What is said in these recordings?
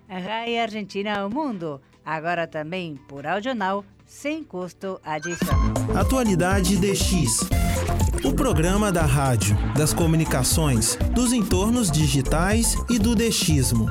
Rai Argentina ao Mundo, agora também por audional, sem custo adicional. Atualidade DX. O programa da rádio, das comunicações, dos entornos digitais e do DXismo.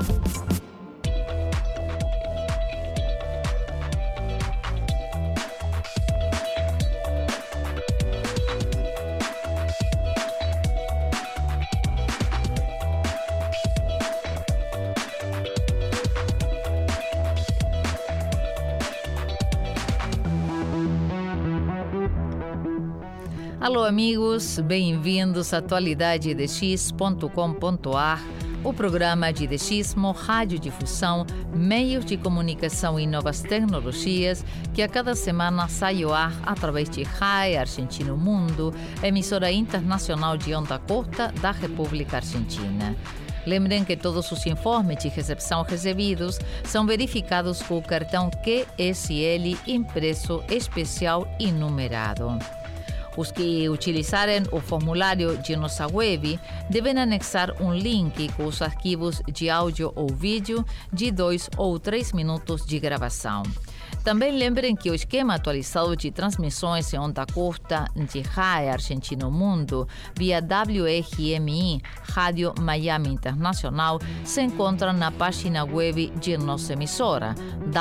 Alô amigos, bem-vindos à atualidadedx.com.ar, o programa de DXismo, radiodifusão, meios de comunicação e novas tecnologias que a cada semana sai ao ar através de Rai Argentina ao Mundo, emissora internacional de onda curta da República Argentina. Lembrem que todos os informes de recepção recebidos são verificados com o cartão QSL impresso especial e numerado. Os que utilizarem o formulário de nossa web devem anexar um link com os arquivos de áudio ou vídeo de 2 ou 3 minutos de gravação. Também lembrem que o esquema atualizado de transmissões em onda curta de Rai Argentina ao Mundo via WRMI, Rádio Miami Internacional, se encontra na página web de nossa emissora,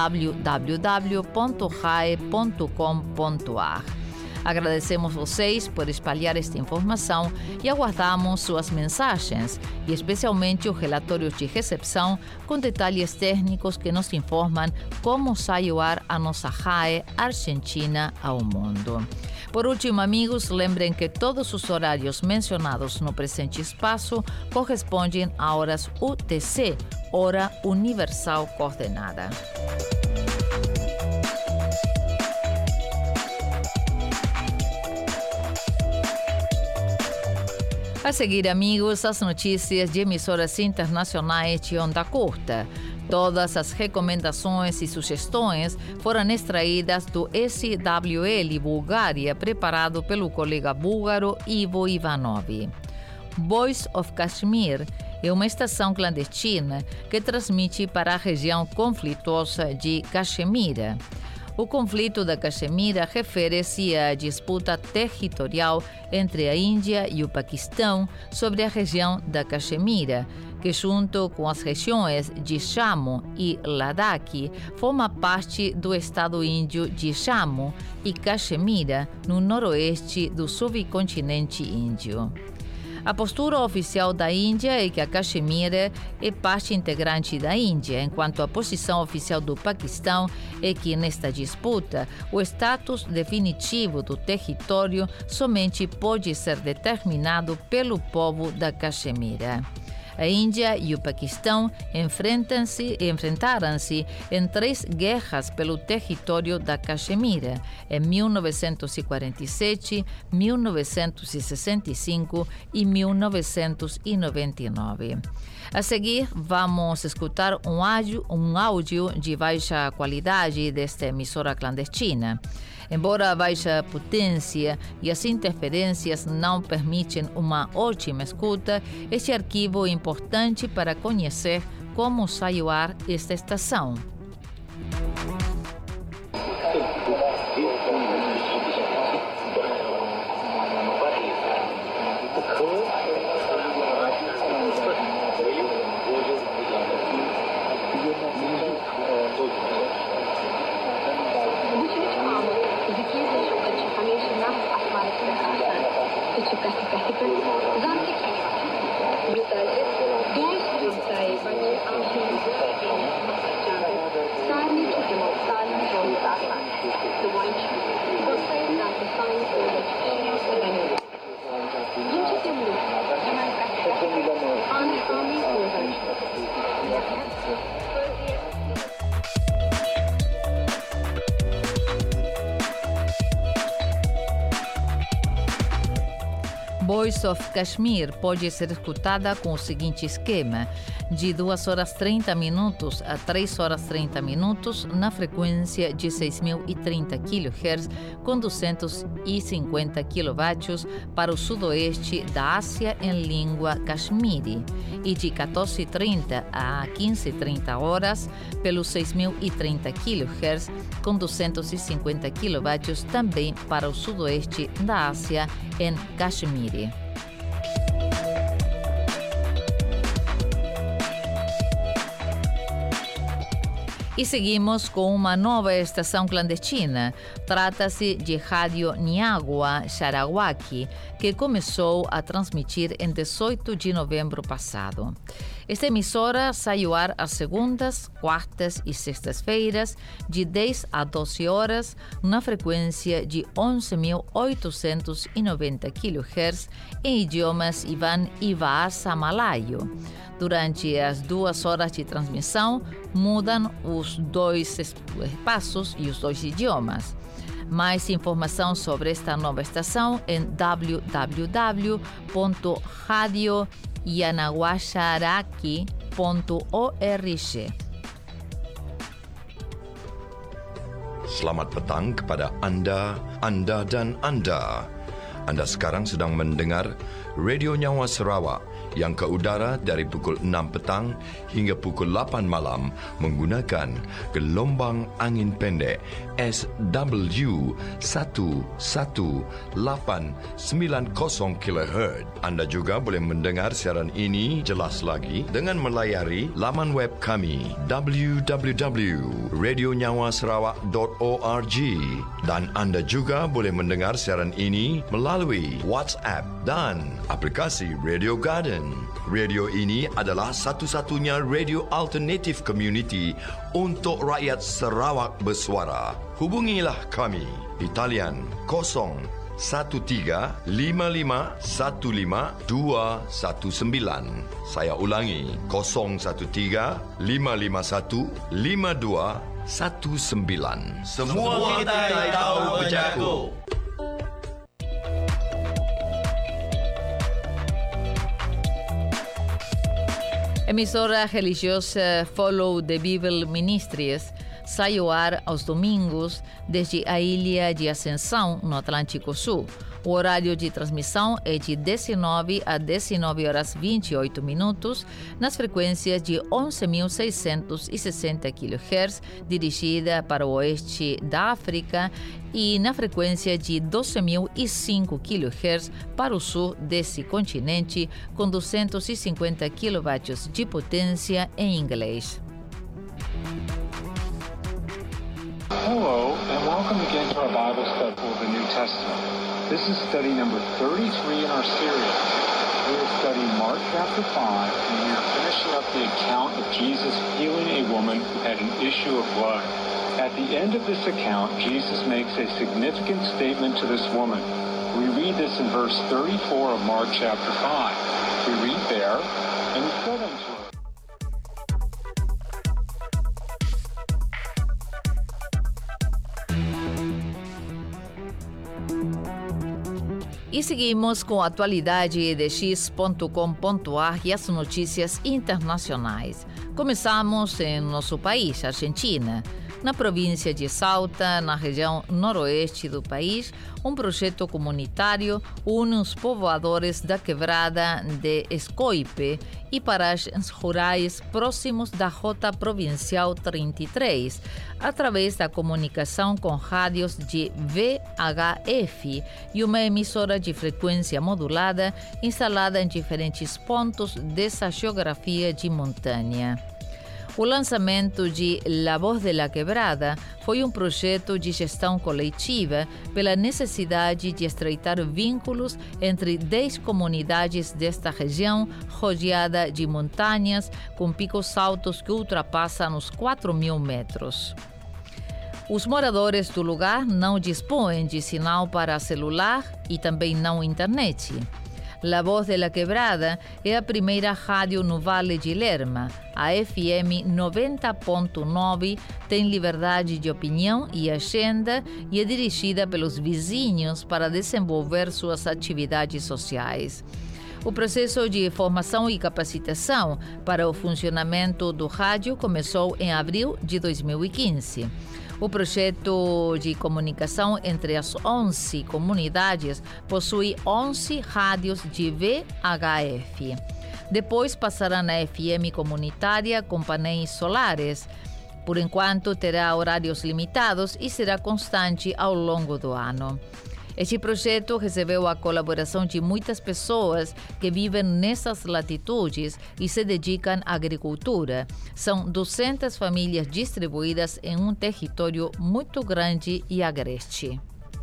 www.rai.com.ar. Agradecemos vocês por espalhar esta informação e aguardamos suas mensagens e especialmente os relatórios de recepção com detalhes técnicos que nos informam como sai ao ar a nossa RAE Argentina ao Mundo. Por último, amigos, lembrem que todos os horários mencionados no presente espaço correspondem a horas UTC, Hora Universal Coordenada. A seguir, amigos, as notícias de emissoras internacionais de onda curta. Todas as recomendações e sugestões foram extraídas do SWL Bulgária, preparado pelo colega búlgaro Ivo Ivanov. Voice of Kashmir é uma estação clandestina que transmite para a região conflituosa de Caxemira. O conflito da Caxemira refere-se à disputa territorial entre a Índia e o Paquistão sobre a região da Caxemira, que junto com as regiões de Jammu e Ladakh forma parte do estado índio de Jammu e Caxemira, no noroeste do subcontinente índio. A postura oficial da Índia é que a Caxemira é parte integrante da Índia, enquanto a posição oficial do Paquistão é que, nesta disputa, o status definitivo do território somente pode ser determinado pelo povo da Caxemira. A Índia e o Paquistão enfrentaram-se em 3 guerras pelo território da Caxemira, em 1947, 1965 e 1999. A seguir, vamos escutar um áudio de baixa qualidade desta emissora clandestina. Embora a baixa potência e as interferências não permitem uma ótima escuta, este arquivo é importante para conhecer como sai ao ar esta estação. Voice of Kashmir pode ser escutada com o seguinte esquema. de 2 horas 30 minutos a 3 horas 30 minutos na frequência de 6.030 kHz com 250 kW para o sudoeste da Ásia em língua Kashmiri e de 14h30 a 15h30 horas pelos 6.030 kHz com 250 kW também para o sudoeste da Ásia em Kashmiri. E seguimos com uma nova estação clandestina. Trata-se de Rádio Niagua Sarawaki, que começou a transmitir em 18 de novembro passado. Esta emissora sai ao ar às segundas, quartas e sextas-feiras, de 10 a 12 horas, na frequência de 11.890 kHz, em idiomas Ivan e Bahasa Malaio. Durante as 2 horas de transmissão, mudam os 2 espaços e os 2 idiomas. Mais informação sobre esta nova estação em www.radionyanaguasaraki.org. Selamat petang kepada Anda dan Anda. Anda sekarang sedang mendengar Radio Nyawa Sarawak yang ke udara dari pukul 6 petang hingga pukul 8 malam menggunakan gelombang angin pendek SW 11890 kHz. Anda juga boleh mendengar siaran ini jelas lagi dengan melayari laman web kami www.radionyawasarawak.org, dan Anda juga boleh mendengar siaran ini melalui WhatsApp dan aplikasi Radio Garden. Radio ini adalah satu-satunya radio alternatif community untuk rakyat Sarawak bersuara. Hubungilah kami di talian 013-5515-15219. Saya ulangi, 013-551-5219. Semua kita tahu berjago. Emissora religiosa Follow the Bible Ministries sai ao ar aos domingos desde a ilha de Ascensão, no Atlântico Sul. O horário de transmissão é de 19 a 19 horas 28 minutos nas frequências de 11.660 kHz, dirigida para o oeste da África, e na frequência de 12.005 kHz para o sul desse continente, com 250 kW de potência em inglês. Hello, and welcome again to our Bible study for the New Testament. This is study number 33 in our series. We are studying Mark chapter 5, and we are finishing up the account of Jesus healing a woman who had an issue of blood. At the end of this account, Jesus makes a significant statement to this woman. We read this in verse 34 of Mark chapter 5. We read there, and he said unto her, E seguimos com a atualidade de x.com.ar e as notícias internacionais. Começamos em nosso país, Argentina. Na província de Salta, na região noroeste do país, um projeto comunitário une os povoadores da quebrada de Escoipe e paragens rurais próximos da Rota Provincial 33, através da comunicação com rádios de VHF e uma emissora de frequência modulada instalada em diferentes pontos dessa geografia de montanha. O lançamento de La Voz de la Quebrada foi um projeto de gestão coletiva pela necessidade de estreitar vínculos entre 10 comunidades desta região rodeada de montanhas com picos altos que ultrapassam os 4.000 metros. Os moradores do lugar não dispõem de sinal para celular e também não internet. La Voz de la Quebrada é a primeira rádio no Vale de Lerma. A FM 90.9 tem liberdade de opinião e agenda e é dirigida pelos vizinhos para desenvolver suas atividades sociais. O processo de formação e capacitação para o funcionamento do rádio começou em abril de 2015. O projeto de comunicação entre as 11 comunidades possui 11 rádios de VHF. Depois passará na FM comunitária com painéis solares. Por enquanto, terá horários limitados e será constante ao longo do ano. Este projeto recebeu a colaboração de muitas pessoas que vivem nessas latitudes e se dedicam à agricultura. São 200 famílias distribuídas em um território muito grande e agreste.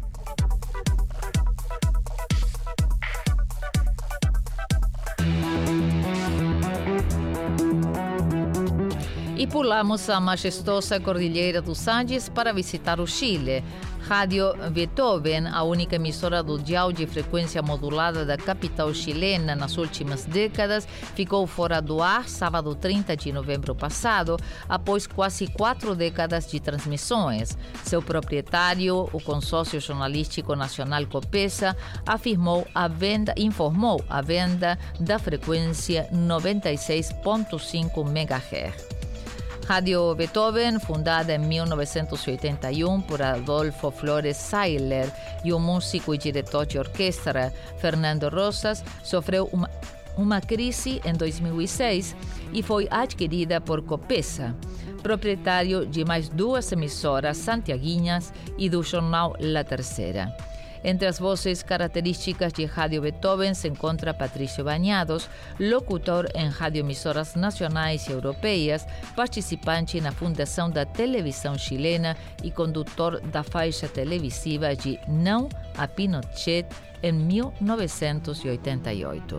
E pulamos a majestosa Cordilheira dos Andes para visitar o Chile. Rádio Beethoven, a única emissora do dial de frequência modulada da capital chilena nas últimas décadas, ficou fora do ar sábado 30 de novembro passado, após quase 4 décadas de transmissões. Seu proprietário, o Consórcio Jornalístico Nacional Copesa, informou a venda da frequência 96.5 MHz. Rádio Beethoven, fundada em 1981 por Adolfo Flores Sailer e o músico e diretor de orquestra Fernando Rosas, sofreu uma crise em 2006 e foi adquirida por Copesa, proprietário de mais 2 emissoras santiaguinhas e do jornal La Tercera. Entre as vozes características de Rádio Beethoven se encontra Patricio Bañados, locutor em radioemissoras nacionais e europeias, participante na fundação da televisão chilena e condutor da faixa televisiva de Não a Pinochet em 1988.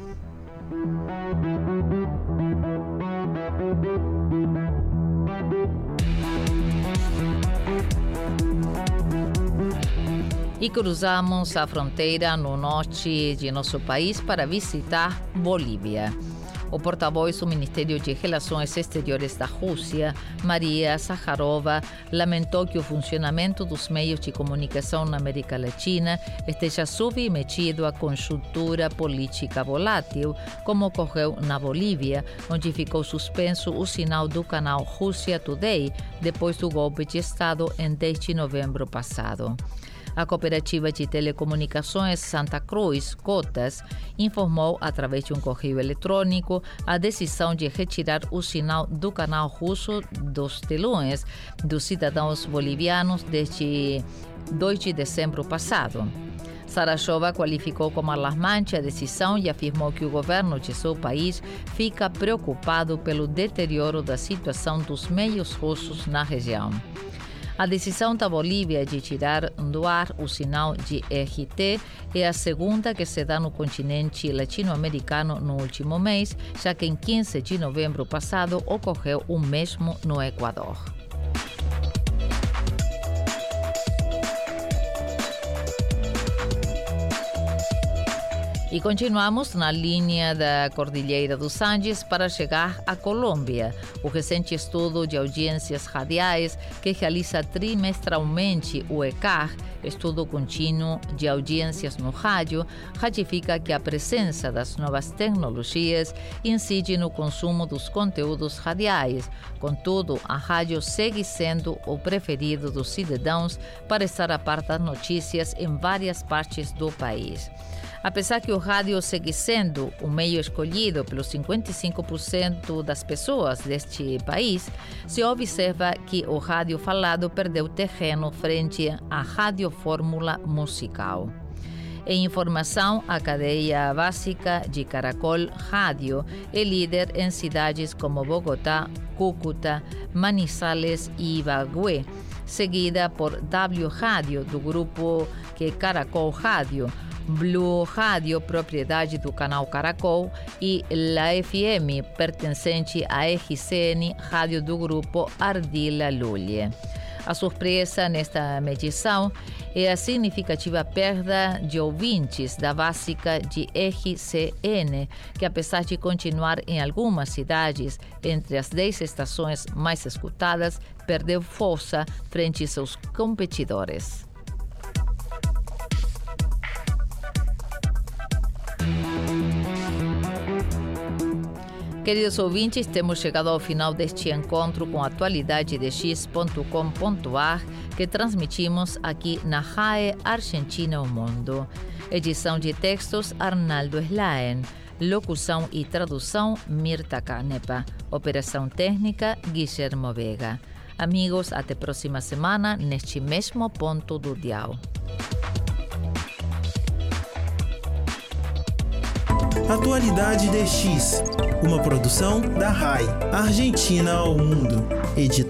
E cruzamos a fronteira no norte de nosso país para visitar Bolívia. O porta-voz do Ministério de Relações Exteriores da Rússia, Maria Zakharova, lamentou que o funcionamento dos meios de comunicação na América Latina esteja submetido à conjuntura política volátil, como ocorreu na Bolívia, onde ficou suspenso o sinal do canal Russia Today depois do golpe de Estado em 10 de novembro passado. A Cooperativa de Telecomunicações Santa Cruz, Cotas, informou através de um correio eletrônico a decisão de retirar o sinal do canal russo dos telões dos cidadãos bolivianos desde 2 de dezembro passado. Sarachova qualificou como alarmante a decisão e afirmou que o governo de seu país fica preocupado pelo deterioro da situação dos meios russos na região. A decisão da Bolívia de tirar do ar o sinal de RT é a segunda que se dá no continente latino-americano no último mês, já que em 15 de novembro passado ocorreu o mesmo no Equador. E continuamos na linha da Cordilheira dos Andes para chegar à Colômbia. O recente estudo de audiências radiais que realiza trimestralmente o ECAR, Estudo Contínuo de Audiências no Rádio, ratifica que a presença das novas tecnologias incide no consumo dos conteúdos radiais. Contudo, a rádio segue sendo o preferido dos cidadãos para estar a par das notícias em várias partes do país. Apesar que o rádio segue sendo o meio escolhido pelos 55% das pessoas deste país, se observa que o rádio falado perdeu terreno frente à radiofórmula musical. Em informação, a cadeia básica de Caracol Rádio é líder em cidades como Bogotá, Cúcuta, Manizales e Ibagué, seguida por W Rádio, do grupo que é Caracol Rádio, Blue Rádio, propriedade do canal Caracol, e La FM, pertencente à RCN, rádio do grupo Ardila Lully. A surpresa nesta medição é a significativa perda de ouvintes da básica de RCN, que apesar de continuar em algumas cidades entre as 10 estações mais escutadas, perdeu força frente a seus competidores. Queridos ouvintes, temos chegado ao final deste encontro com atualidadedx.com.ar que transmitimos aqui na RAE Argentina ao Mundo. Edição de textos Arnaldo Slaen. Locução e tradução Mirta Canepa. Operação técnica Guillermo Vega. Amigos, até próxima semana neste mesmo ponto do dial. Atualidade DX, uma produção da RAI, Argentina ao Mundo, editado